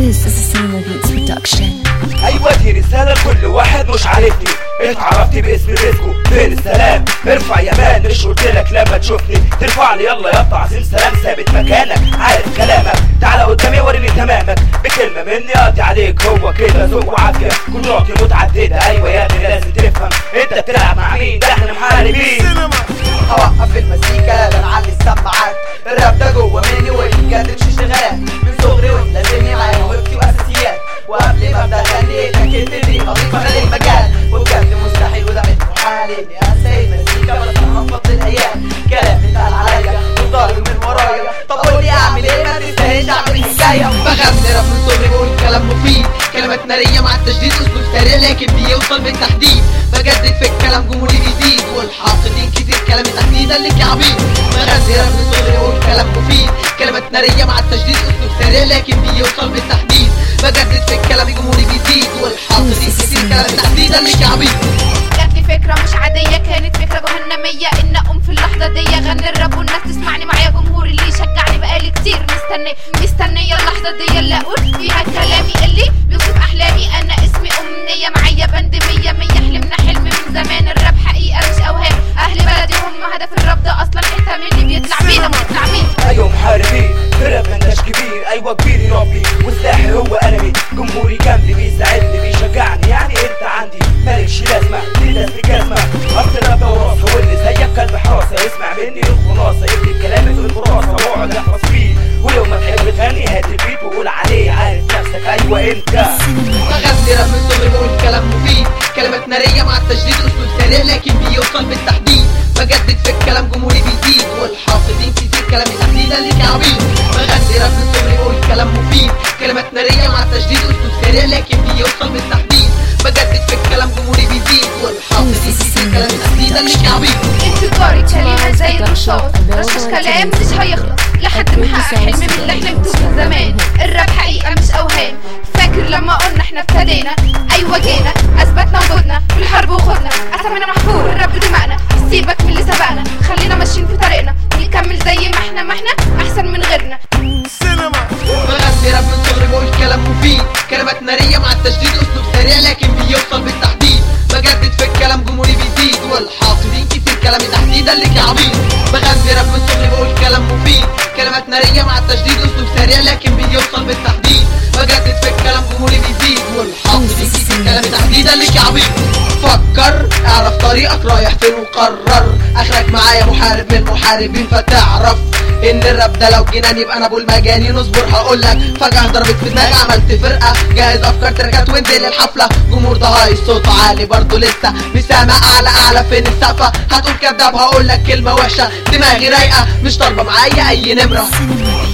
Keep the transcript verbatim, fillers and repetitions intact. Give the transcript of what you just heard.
This is a Cinema Beats production. ايوه دي رسالة لكل واحد مش عارفني، اتعرفت باسم رزقه فين السلام؟ ارفع يا مان، مش قلتلك لما تشوفني ترفع لي؟ يلا يا عظيم سلام، ثابت مكانك عارف كلامك، تعالى قدامي وريني تمامك، بكلمة مني اقضي عليك هو كده ذوق وعافية، قدراتي متعددة. ايوه يا ابني لازم تفهم انت بتلعب مع مين، ده احنا محاربين. هوقف المزيكا لا نعلي السماعات، الراب ده جوه مني ويتجدد شي اشتغالات من صغري ولازمني معايا موهبتي واساسيات، وقبل ما ابدا اغني اتاكدت اني اضيفها للمجال، وبجد مستحيل وده مش محال اني انسى المزيكا بس هنفض الايام، كلام اتقال عليا وضارب من ورايا، طب قول لي اعمل ايه؟ ما تستاهلش اعمل حكايه. بغني راب من صغري بقول كلام مفيد، كلمات ناريه مع التجديد، اسلوب سريع لكن بيوصل بالتحديد، بجدد في الكلام جمهوري بيزيد والحاقدين كتير كلامي تحديدا لك يا عبيد. بغني راب من صغري بقول كلام مفيد، كلمات ناريه مع التجديد، اسلوب سريع لكن بيوصل بالتحديد، بجدد في الكلام جمهوري بيزيد والحاقدين كتير كلامي تحديدا لك يا عبيد. جاتلي فكرة مش عادية، كانت فكرة جهنمية ان اقوم في اللحظة دي اغني الراب والناس تسمعني معايا، جمهوري اللي يشجعني بقالي كتير مستني مستنية اللحظة دي اللي اقول فيها كلامي اللي بيوصف احلامي. انا اسمي امنية، معايا بند مية مية، حلمنا حلم من زمان، الراب حقيقة مش اوهام، اهل بلدي هم هدف الراب ده اصلا، حتة من اللي بيطلع بينا بيطلع مين. ايوه محاربين الراب مالناش كبير، ايوه كبير يا ربي والساحر هو قلمي، جمهوري جنبي بيساعدني بيشجعني، يعني انت عندي مالكش لازمة تداس بجزمة، اصل الراب ده وراثة واللي زيك كلب حراسة، اسمع مني الخلاصة، يكتب كلامي في الوراثة واقعد احفظ فيه، ولو ما تحب تغني هات البيت وقول عليه عارف نفسك. ايوه انت بغني راب من صغري بقول كلام مفيد، كلمات نارية مع التجديد، اسلوب سريع لكن بيوصل بالتحديد، بجدد في الكلام جمهوري بيزيد والحافظين كتير كلامي تحديدا ليك يا عبيد. بغني راب من صغري بقول كلام مفيد، كلمات نارية مع التجديد، اسلوب سريع لكن بيوصل بالتحديد، بجدد في الكلام جمهوري بيزيد والحافظين كتير كلامي تحديدا ليك يا عبيد. انفجاري كلمة زي الرشاش، رشاش كلام مش هيخلص لحد ما احقق حلم من اللي حلمته من زمان، الراب حقيقة مش اوهام، فاكر لما قلنا احنا ابتدينا؟ ايوه جينا اثبتنا وجودنا في الحرب وخدنا، اسامينا محفور الراب دماغنا، سيبك من اللي سبقنا، خلينا ماشيين في طريقنا، نكمل زي ما احنا ما احنا احسن من غيرنا. بغني راب من صغري بقول كلام مفيد، كلمات نارية مع التجديد، اسلوب سريع لكن بيوصل بالتحديد، بجدد في الكلام جمهوري بيزيد والحاقدين كتير كلامي تحديدا لك يا عبيد. بغني راب من صغري بقول كلام مفيد، كلمات نارية مع التجديد، اسلوب سريع لكن بيوصل بالتحديد، بجدد في الكلام جمهوري بيزيد والحاقدين كتير كلامي تحديدا لك يا عبيد. فكر اعرف طريقك رايح فين وقرر، اخرك معايا محارب من محاربين، فتعرف ان الراب ده لو جنان يبقى انا ابو المجانين. اصبر هقولك فجأة ضربت في دماغي، عملت فرقة جاهز افكار تركات وانزل الحفلة، جمهور ده هاي صوت عالي برضه لسه مش سامع، اعلى اعلى فين السقفة؟ هتقول كداب هقولك كلمة وحشة، دماغي رايقة مش طالبة معايا اي نمرة.